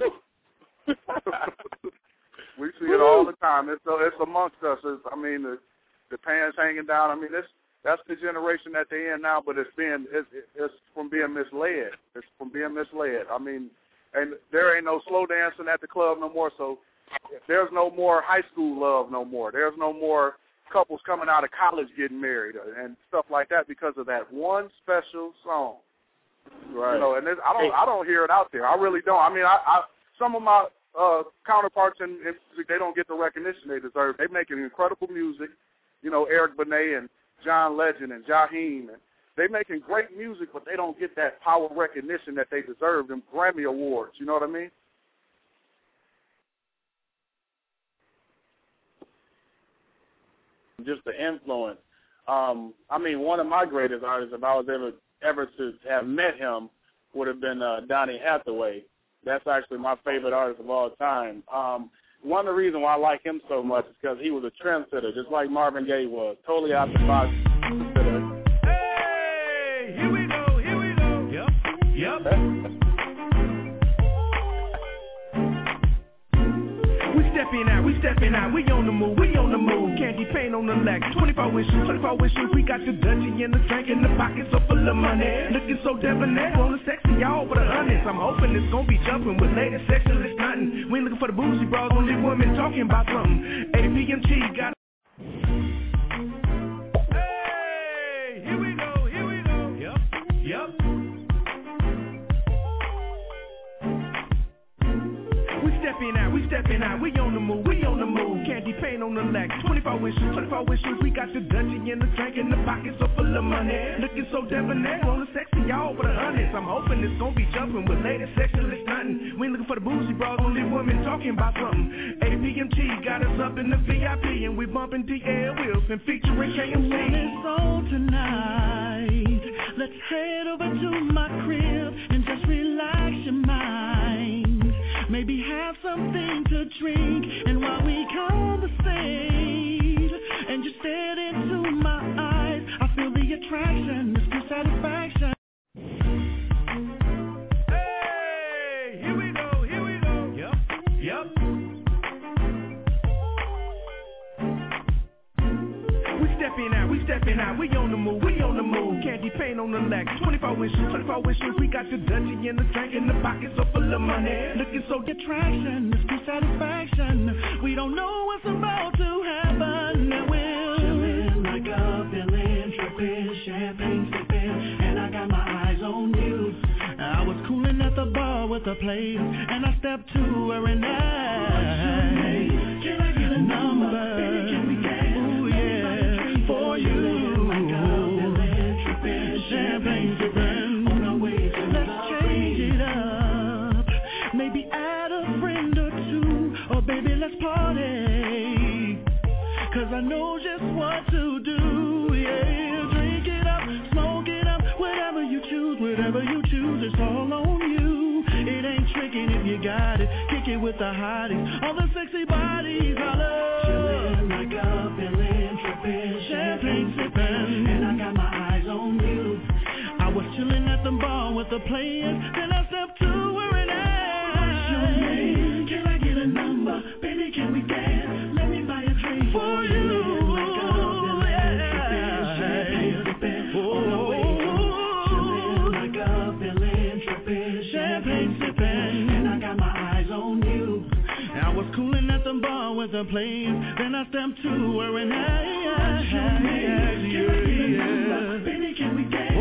We see it all the time. It's amongst us. The pants hanging down. That's the generation that they're in now, but it's from being misled. It's from being misled. And there ain't no slow dancing at the club no more, so there's no more high school love no more. There's no more couples coming out of college getting married and stuff like that because of that one special song. Right. And I don't hear it out there. I really don't. Some of my counterparts in music, they don't get the recognition they deserve. They making incredible music. Eric Benet and John Legend and Jaheim, and they making great music, but they don't get that power recognition that they deserve, them Grammy Awards. You know what I mean? Just the influence. One of my greatest artists, if I was ever to have met him, would have been Donny Hathaway. That's actually my favorite artist of all time. One of the reasons why I like him so much is because he was a trendsetter, just like Marvin Gaye was. Totally out the box. Hey, here we go. Yep. We stepping out, we on the move. Candy paint on the leg, 24 wishes, we got the Dutchie and the drink in the pocket so full of money. Looking so debonair, on the sexy, y'all for the honest. I'm hoping it's gonna be jumping with ladies, sexualist nothing. We ain't looking for the bougie bras, only women talking about something. APMG got. Hey, here we go. Yep. We stepping out, we on the move. Candy paint on the leg, 24 wishes, we got the Dutchie and the drink in the pocket so full of money. Looking so debonair, on the sexy, y'all for the honest. I'm hoping it's gonna be jumping with ladies, sexualist nothing. We ain't looking for the bougie bras, only women talking about something. APMG got us up in the VIP and we bumping DL Wilson featuring KMC. It's on tonight. Let's head over to my crib and just relax your mind. Maybe have something to drink, and while we conversate, and you stare into my eyes, I feel the attraction, it's the satisfaction. Hey, here we go. Yep. We stepping out, we on the move. Candy paint on the leg, 24 wishes, we got the Dutchie and the drink in the pocket so full of money. Looking so attraction, it's the satisfaction. We don't know what's about to happen, and we're chilling like a villain, tripping, champagne sipping, and I got my eyes on you. I was cooling at the bar with the players, and I stepped to her and asked, can I get a number? Baby, can we dance? Ooh, yeah, for you. Champagne sipping on our way to let's change it up. Maybe add a friend or two, or baby let's party. Cause I know just what to do. Yeah, drink it up, smoke it up, whatever you choose, it's all on you. It ain't tricking if you got it. Kick it with the hotties, all the sexy bodies. I love chillin' like a villain, trippin', champagne sippin', and I got my eyes on you. I was chillin' at the bar with the players, then I stepped to her and asked, what's your name? Can I get a number? Baby, can we dance? Let me buy a drink for you. Like a villain, trippin', champagne sippin', on the way to chillin' like a villain, trippin', champagne sippin', and I got my eyes on you. I was coolin' at the bar with the players, then I stepped to her and asked, what's your name? Can I get a number? Baby, can we dance?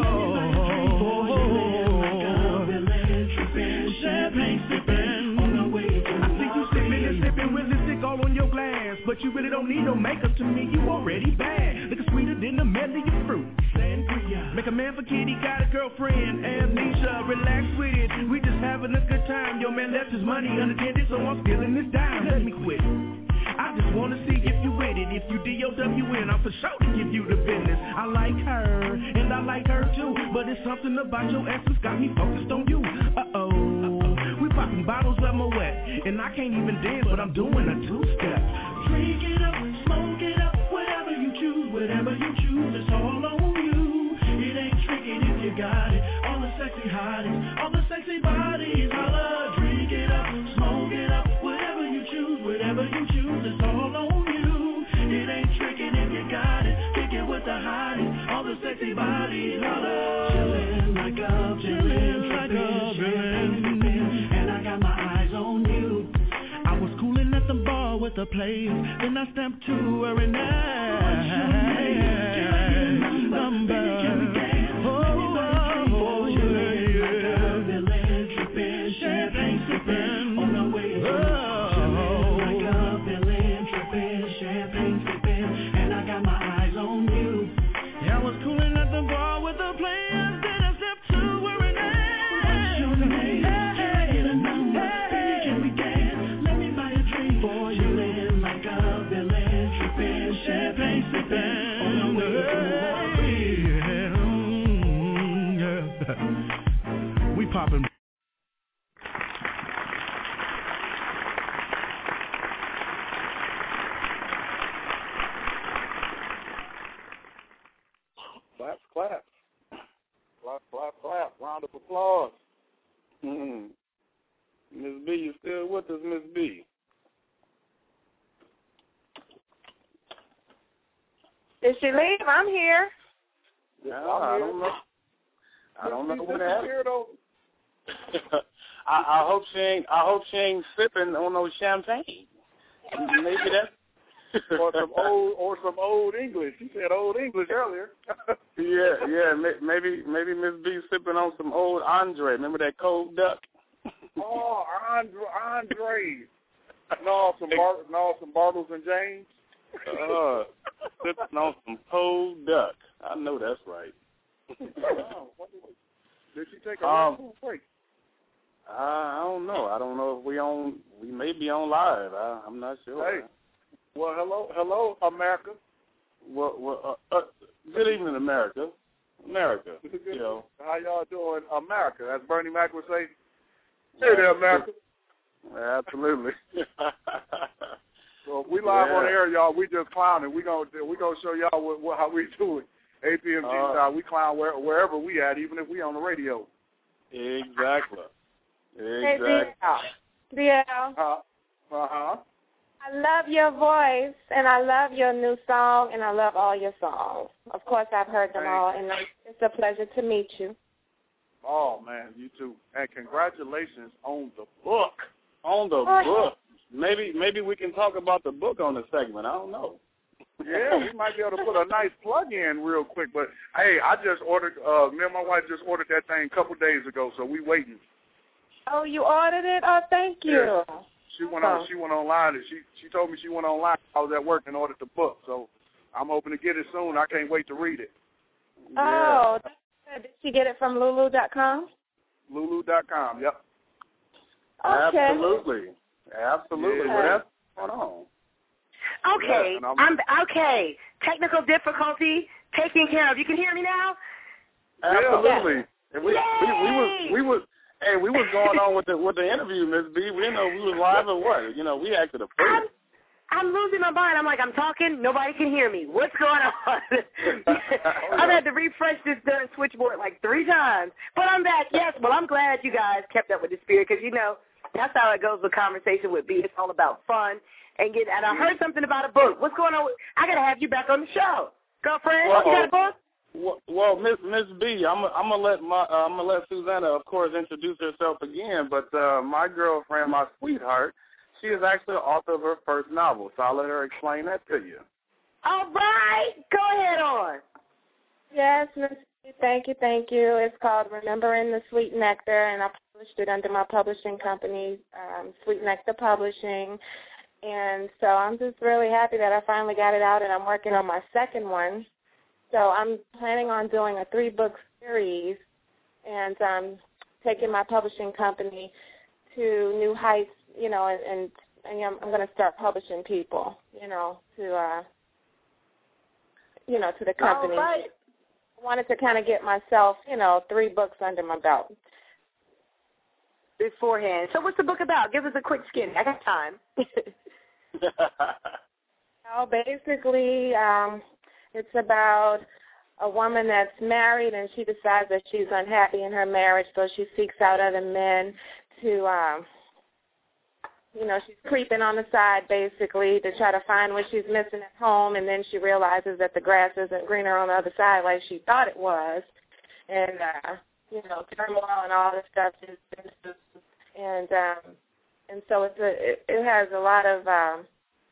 Champagne sippin', on the way to I see you sippin' with lipstick all on your glass, but you really don't need no makeup to me, you already bad. Looking sweeter than the medley of fruit. Sangria. Make a man for kitty, got a girlfriend, amnesia, relax with it. We just having a good time, your man left his money unattended, so I'm stealing this dime. Let me quit. I just wanna see if you with it. If you DOWN, I'm for sure to give you the business. I like her, and I like her too, but it's something about your essence got me focused on you. We popping bottles of my wet, and I can't even dance, but I'm doing a two-step. Drink it up, smoke it up, whatever you choose, it's all on you. It ain't tricky with the players. Then I step to her and number. Champagne sipping on the way. Like a villain tripping, champagne sipping, and I got my eyes on you. Yeah, I was cooling at the bar with the players, then I stepped to her and what's your name? Can I get a number? Baby, can we dance? Let me buy a drink for you. Chillin' like a villain tripping, champagne sipping on the way. We poppin'. Clap, clap. Clap, clap, clap. Round of applause. Miss B, you still with us, Miss B? Did she leave? I'm here. Yeah, I don't know. I don't know what happened. I hope she ain't sipping on no champagne. Maybe that's or some old English. She said old English earlier. yeah. Maybe Miss B sipping on some old Andre. Remember that cold duck? Oh, Andre. No, some Bartles and James. Sipping on some cold duck. I know that's right. Did she take a break? I don't know. I don't know if we may be on live. I'm not sure. Hey. Well, hello, America. Well, good evening, America. America. You know. How y'all doing, America? As Bernie Mac would say. Hey there, America. Absolutely. So we live on the air, y'all. We just clowning. We gonna show y'all how we do it. APMG style. We clown wherever we at, even if we on the radio. Exactly. Hey, DL. I love your voice, and I love your new song, and I love all your songs. Of course, I've heard them all, and it's a pleasure to meet you. Oh, man, you too. And congratulations on the book. On the book. Maybe we can talk about the book on the segment. I don't know. Yeah, we might be able to put a nice plug in real quick. But, hey, I just ordered, me and my wife just ordered that thing a couple days ago, so we waiting. Oh, you ordered it? Oh, thank you. Yeah. She went online, and she told me she went online. I was at work and ordered the book, so I'm hoping to get it soon. I can't wait to read it. Oh, that's good. Did she get it from Lulu.com? Lulu.com, yep. Okay. Absolutely. Yeah. Well, that's going on. Okay, I'm okay. Technical difficulty taken care of. You can hear me now? Absolutely. And we was going on with the interview, Miss B. We didn't know we was live or what. You know, we acted a fool. I'm losing my mind. I'm like, I'm talking, nobody can hear me. What's going on? I've had to refresh this darn switchboard like 3 times. But I'm back, yes. Well, I'm glad you guys kept up with the spirit because, you know, that's how it goes with Conversation with B. It's all about fun. And I heard something about a book. What's going on? I got to have you back on the show. Girlfriend, you got a book? Well, Miss B, I'm gonna let Susanna, of course, introduce herself again. But my girlfriend, my sweetheart, she is actually the author of her first novel. So I'll let her explain that to you. All right, go ahead on. Yes, Miss B, thank you. It's called Remembering the Sweet Nectar, and I published it under my publishing company, Sweet Nectar Publishing. And so I'm just really happy that I finally got it out, and I'm working on my second one. So I'm planning on doing a 3-book series, and taking my publishing company to new heights, you know, and I'm going to start publishing people, to the company. Right. I wanted to kind of get myself, 3 books under my belt. Beforehand. So what's the book about? Give us a quick skin. I got time. Basically, it's about a woman that's married and she decides that she's unhappy in her marriage, so she seeks out other men to, she's creeping on the side basically to try to find what she's missing at home, and then she realizes that the grass isn't greener on the other side like she thought it was, and, turmoil and all this stuff and so it has a lot of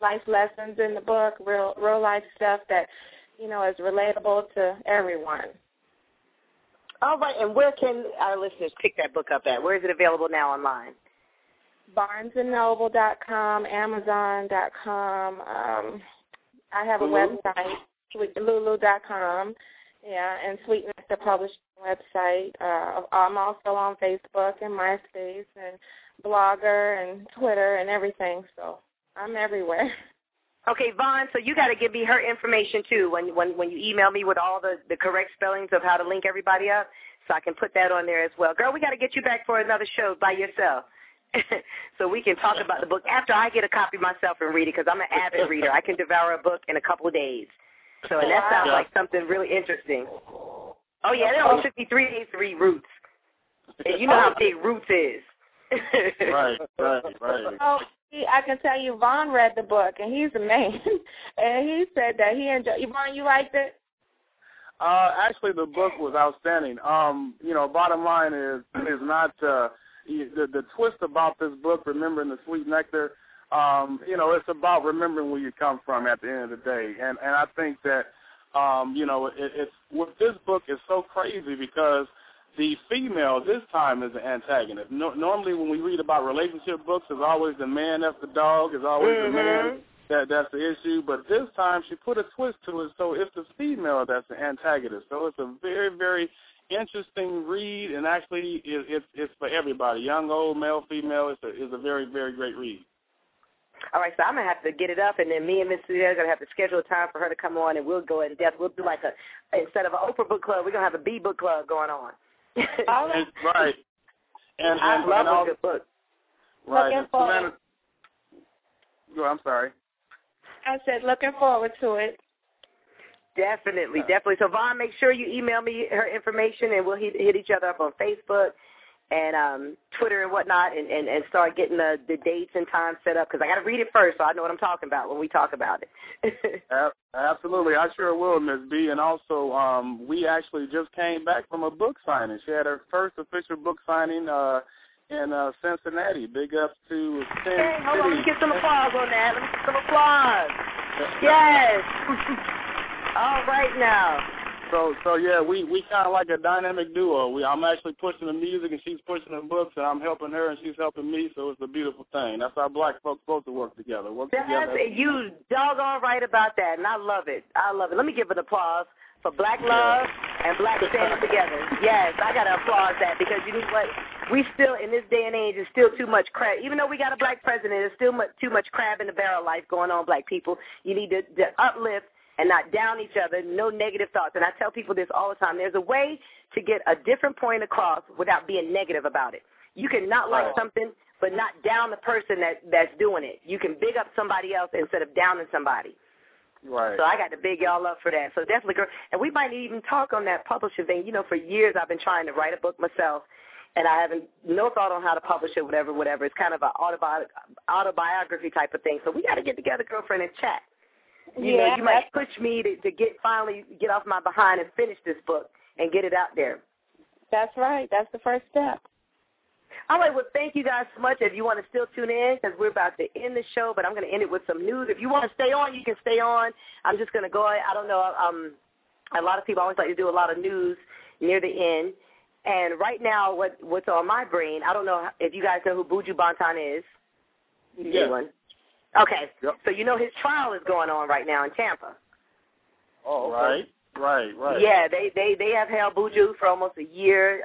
life lessons in the book, real life stuff that, is relatable to everyone. All right, and where can our listeners pick that book up at? Where is it available now online? BarnesandNoble.com, Amazon.com. I have a website, Lulu.com, and Sweetness, the publishing website. I'm also on Facebook and MySpace and Blogger and Twitter and everything, so I'm everywhere. Okay, Vaughn, so you got to give me her information, too, when you email me with all the correct spellings of how to link everybody up, so I can put that on there as well. Girl, we got to get you back for another show by yourself so we can talk about the book after I get a copy myself and read it, because I'm an avid reader. I can devour a book in a couple of days. So and that sounds like something really interesting. Oh, yeah, there only 53 days to read Roots. And you know how big Roots is. Right. Oh, I can tell you, Vaughn read the book, and he's a man. And he said that he enjoyed it. Vaughn, you liked it? Actually, the book was outstanding. Bottom line is not the twist about this book, Remembering the Sweet Nectar. It's about remembering where you come from at the end of the day. And I think that, it's with this book is so crazy because the female this time is the antagonist. Normally when we read about relationship books, it's always the man that's the dog, it's always the man that's the issue. But this time she put a twist to it, so it's the female that's the antagonist. So it's a very, very interesting read, and actually it's for everybody, young, old, male, female. It's a very, very great read. All right, so I'm going to have to get it up, and then me and Miss Suzanne are going to have to schedule a time for her to come on, and we'll go in depth. We'll do instead of an Oprah book club, we're going to have a B book club going on. Right. And I love a good book. Right. I'm sorry. I said looking forward to it. Definitely. So, Vaughn, make sure you email me her information, and we'll hit each other up on Facebook and Twitter and whatnot, and start getting the dates and times set up, because I got to read it first so I know what I'm talking about when we talk about it. Absolutely. I sure will, Ms. B. And also, we actually just came back from a book signing. She had her first official book signing in Cincinnati. Big ups to Sin City. Hey, hold on. Let me get some applause on that. Let me get some applause. Yes. All right now. So yeah, we kind of like a dynamic duo. I'm actually pushing the music and she's pushing the books, and I'm helping her and she's helping me. So it's a beautiful thing. That's how black folks supposed to work together. You doggone right about that, and I love it. Let me give an applause for Black love and Black standing together. Yes, I got to applaud that, because you know what? We still, in this day and age, is still too much crap. Even though we got a black president, there's still too much crab in the barrel life going on, black people. You need to uplift and not down each other, no negative thoughts. And I tell people this all the time. There's a way to get a different point across without being negative about it. You can not like something, but not down the person that's doing it. You can big up somebody else instead of downing somebody. Right. So I got to big y'all up for that. So definitely, girl. And we might even talk on that publishing thing. For years I've been trying to write a book myself, and I haven't no thought on how to publish it, whatever. It's kind of an autobiography type of thing. So we got to get together, girlfriend, and chat. You might push me to finally get off my behind and finish this book and get it out there. That's right. That's the first step. All right, well, thank you guys so much. If you want to still tune in, because we're about to end the show, but I'm going to end it with some news. If you want to stay on, you can stay on. I'm just going to go, I don't know, a lot of people always like to do a lot of news near the end. And right now, what's on my brain, I don't know if you guys know who Buju Banton is. Yeah. Okay, Yep. So his trial is going on right now in Tampa. Oh, right. Yeah, they have held Buju for almost a year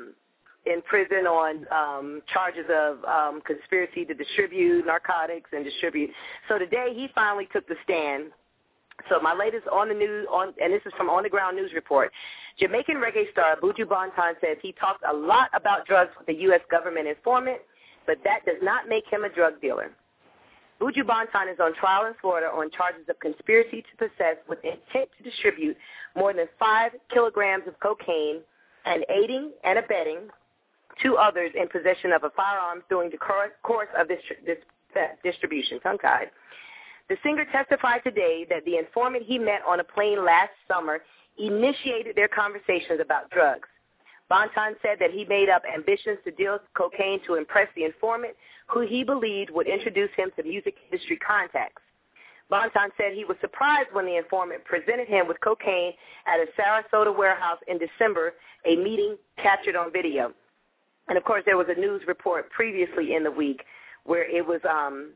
in prison on charges of conspiracy to distribute narcotics and distribute. So today he finally took the stand. So my latest on the news, and this is from On the Ground News Report, Jamaican reggae star Buju Banton says he talked a lot about drugs with the U.S. government informant, but that does not make him a drug dealer. Buju Banton is on trial in Florida on charges of conspiracy to possess with intent to distribute more than 5 kilograms of cocaine and aiding and abetting 2 others in possession of a firearm during the course of this distribution. Tongue-tied. The singer testified today that the informant he met on a plane last summer initiated their conversations about drugs. Banton said that he made up ambitions to deal cocaine to impress the informant, who he believed would introduce him to music industry contacts. Bonton said he was surprised when the informant presented him with cocaine at a Sarasota warehouse in December, a meeting captured on video. And, of course, there was a news report previously in the week where it was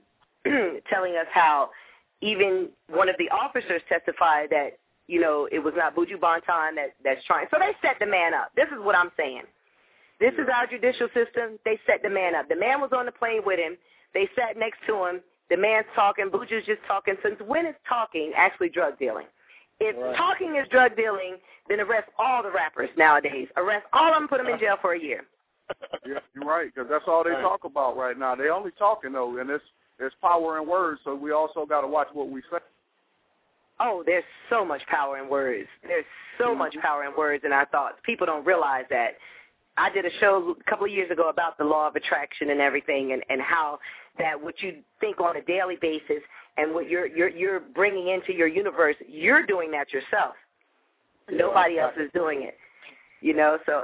telling us how even one of the officers testified that, you know, it was not Buju Bonton that's trying. So they set the man up. This is what I'm saying. This is our judicial system. They set the man up. The man was on the plane with him. They sat next to him. The man's talking. Buju's just talking. Since when is talking actually drug dealing? If talking is drug dealing, then arrest all the rappers nowadays. Arrest all of them, put them in jail for a year. Yeah, you're right, because that's all they talk about right now. They only talking, though, and there's power in words, so we also got to watch what we say. Oh, there's so much power in words. There's so much power in words and our thoughts. People don't realize that. I did a show a couple of years ago about the law of attraction and everything, and how that what you think on a daily basis and what you're bringing into your universe, you're doing that yourself. Nobody else is doing it, you know. So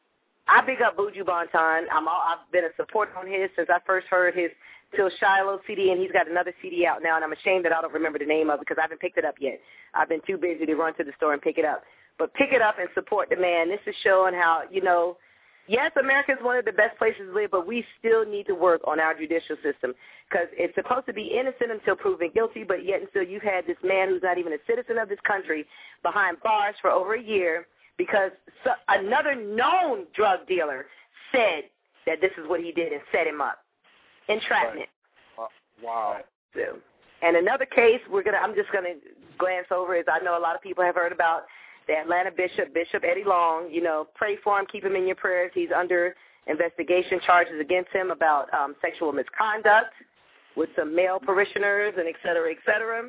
I big up Buju Bonton. I've been a supporter on his since I first heard his Till Shiloh CD, and he's got another CD out now, and I'm ashamed that I don't remember the name of it because I haven't picked it up yet. I've been too busy to run to the store and pick it up. But pick it up and support the man. This is showing how, you know, yes, America is one of the best places to live, but we still need to work on our judicial system because it's supposed to be innocent until proven guilty, but yet and still you've had this man who's not even a citizen of this country behind bars for over a year because another known drug dealer said that this is what he did and set him up. Entrapment. Right. Wow. So, and another case I'm just gonna glance over is I know a lot of people have heard about the Atlanta Bishop Eddie Long. You know, pray for him, keep him in your prayers. He's under investigation, charges against him about sexual misconduct with some male parishioners and et cetera, et cetera.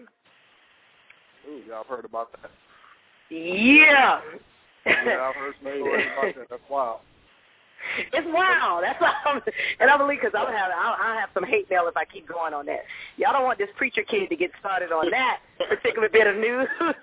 Ooh, y'all heard about that? Yeah. Yeah, I've heard some stories about that. That's wild. It's wild. That's why and I believe because I'll have some hate mail if I keep going on that. Y'all don't want this preacher kid to get started on that particular bit of news.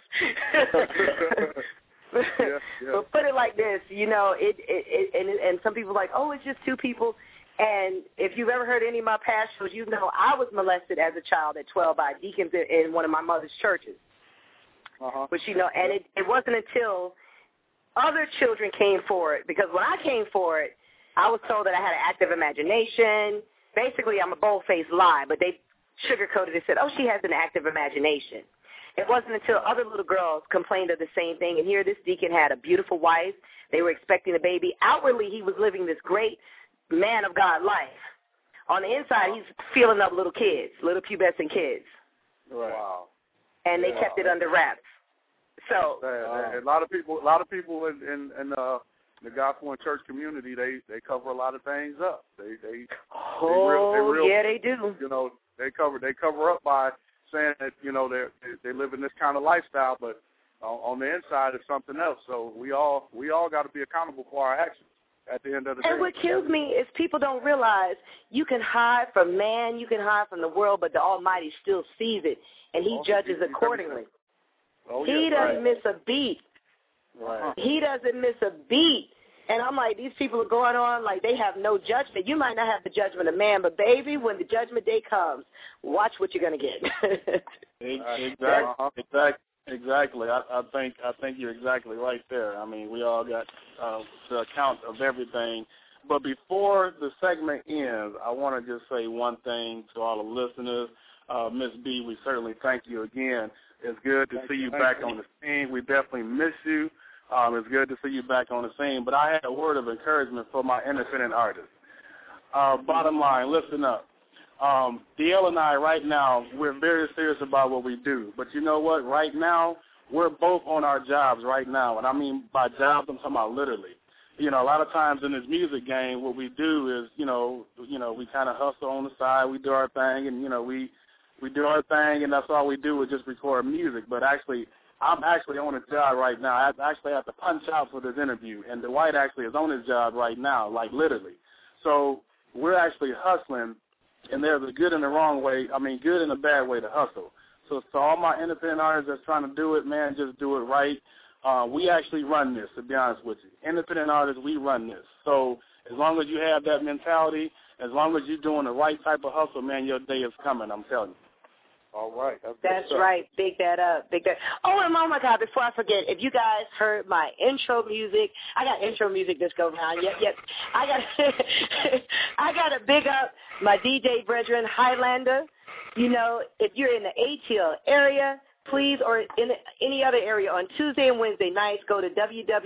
But put it like this, you know, and some people are like, oh, it's just two people. And if you've ever heard any of my past shows, you know I was molested as a child at 12 by deacons in one of my mother's churches. But you know, and it wasn't until other children came forward, because when I came forward, I was told that I had an active imagination. Basically, I'm a bold-faced lie, but they sugarcoated it and said, oh, she has an active imagination. It wasn't until other little girls complained of the same thing, and here this deacon had a beautiful wife. They were expecting a baby. Outwardly, he was living this great man of God life. On the inside, he's feeling up little kids, little pubescent kids. Right. Wow. And they kept it under wraps. So a lot of people in the gospel and church community, they cover a lot of things up. They do. You know, they cover up by saying that, you know, they live in this kind of lifestyle, but on the inside it's something else. So we all got to be accountable for our actions at the end of the day. And what kills me is people don't realize you can hide from man, you can hide from the world, but the Almighty still sees it, and He judges accordingly. He doesn't miss a beat. Right. He doesn't miss a beat. And I'm like, these people are going on like they have no judgment. You might not have the judgment of man, but baby, when the judgment day comes, watch what you're going to get. Exactly. I think you're exactly right there. I mean, we all got the account of everything. But before the segment ends, I want to just say one thing to all the listeners. Ms. B, we certainly thank you again. It's good to see you back on the scene. We definitely miss you. It's good to see you back on the scene. But I had a word of encouragement for my independent artists. Bottom line, listen up. DL and I right now, we're very serious about what we do. But you know what? Right now, we're both on our jobs right now. And I mean by jobs, I'm talking about literally. You know, a lot of times in this music game, what we do is, you know, we kind of hustle on the side. We do our thing, and, you know, we do our thing, and that's all we do is just record music. But actually, I'm actually on a job right now. I actually have to punch out for this interview, and Dwight actually is on his job right now, like literally. So we're actually hustling, and there's a good and a wrong way, I mean, good and a bad way to hustle. So all my independent artists that's trying to do it, man, just do it right. We actually run this, to be honest with you. Independent artists, we run this. So as long as you have that mentality, as long as you're doing the right type of hustle, man, your day is coming, I'm telling you. All right. That's right. Big that up. Oh, and oh my God, before I forget, if you guys heard my intro music, I got intro music this go round. Yep. I got to big up my DJ brethren, Highlander. You know, if you're in the ATL area, please, or in any other area, on Tuesday and Wednesday nights, go to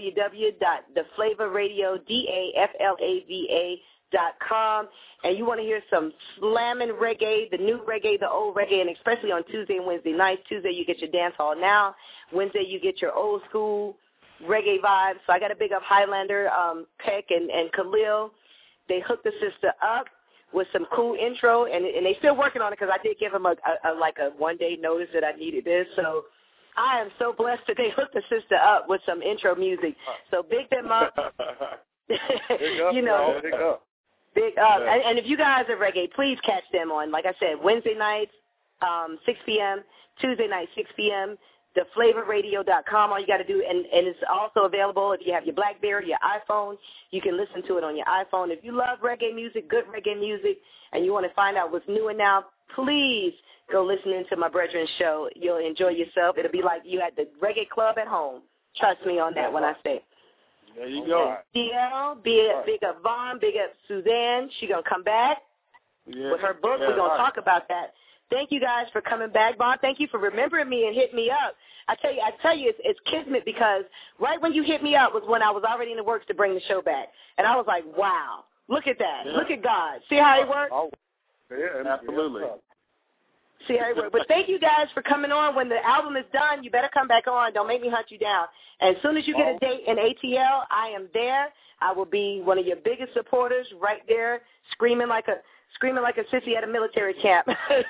www.theflavorradio.com, and you want to hear some slamming reggae, the new reggae, the old reggae, and especially on Tuesday and Wednesday nights. Tuesday, you get your dance hall now. Wednesday, you get your old school reggae vibes. So I got to big up Highlander, Peck, and Khalil. They hooked the sister up with some cool intro, and they still working on it because I did give them a 1-day notice that I needed this. So I am so blessed that they hooked the sister up with some intro music. So big them up. Big up, you know, big up. Big up. Yeah. And if you guys are reggae, please catch them on, like I said, Wednesday nights, 6 p.m., Tuesday night, 6 p.m., theflavorradio.com. All you got to do, and it's also available if you have your BlackBerry, your iPhone. You can listen to it on your iPhone. If you love reggae music, good reggae music, and you want to find out what's new and now, please go listen into my brethren's show. You'll enjoy yourself. It'll be like you at the reggae club at home. Trust me on that when I say it. There you go. DL, big up Vaughn, big up Suzanne. She's going to come back with her book. We're going to talk about that. Thank you guys for coming back, Vaughn. Thank you for remembering me and hitting me up. I tell you, it's kismet, because right when you hit me up was when I was already in the works to bring the show back. And I was like, wow, look at that. Yeah. Look at God. See how he works? Oh, yeah, absolutely. See how he works. But thank you guys for coming on. When the album is done, you better come back on. Don't make me hunt you down. And as soon as you get a date in ATL, I am there. I will be one of your biggest supporters right there, screaming like a sissy at a military camp.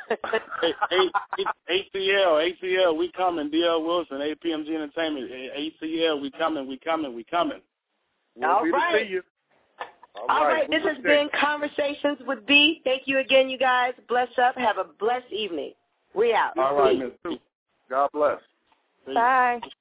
ATL, we coming. D.L. Wilson, APMG Entertainment. ATL, we coming. All right. See you. All right. This has been Conversations with B. Thank you again, you guys. Bless up. Have a blessed evening. We out. All right, Miss. God bless. Bye.